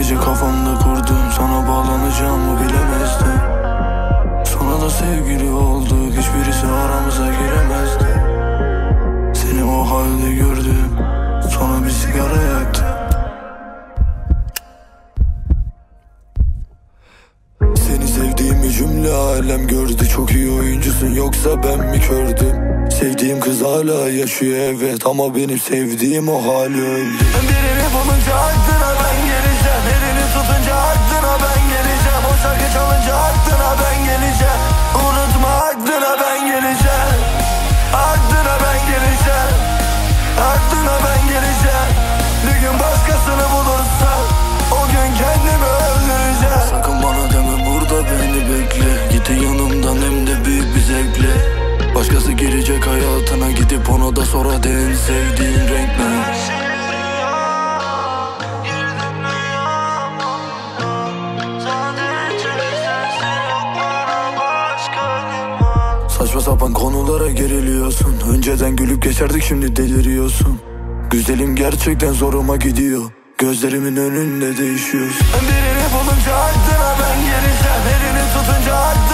gece kafamda kurdum, sana bağlanacağımı bilemezdim. Sonra da sevgili olduk, hiçbirisi aramıza giremezdi. Seni o halde gördüm, sonra bir sigara yaktım. Seni sevdiğimi cümle alem gördü. Çok iyi oyuncusun, yoksa ben mi kördüm? Sevdiğim kız hala yaşıyor evet, ama benim sevdiğim o hali öldü. Birini bulunca aklına ben geleceğim, elini tutunca aklına ben geleceğim. O şarkı çalınca aklına ben geleceğim. Unutma, aklına ben geleceğim. Aklına ben geleceğim. Aklına ben geleceğim. Bir gün başkasını bulursan o gün kendimi öldüreceğim. Sakın bana deme burada beni bekle. Git yanımdan hem de büyük bir zevkle. Başkası girecek hayatına, gidip ona da sor hadi en sevdiğin renk ne? Saçma sapan konulara geriliyorsun. Önceden gülüp geçerdik, şimdi deliriyorsun. Güzelim gerçekten zoruma gidiyor. Gözlerimin önünde değişiyorsun. Birini bulunca aklına ben geleceğim, elini tutunca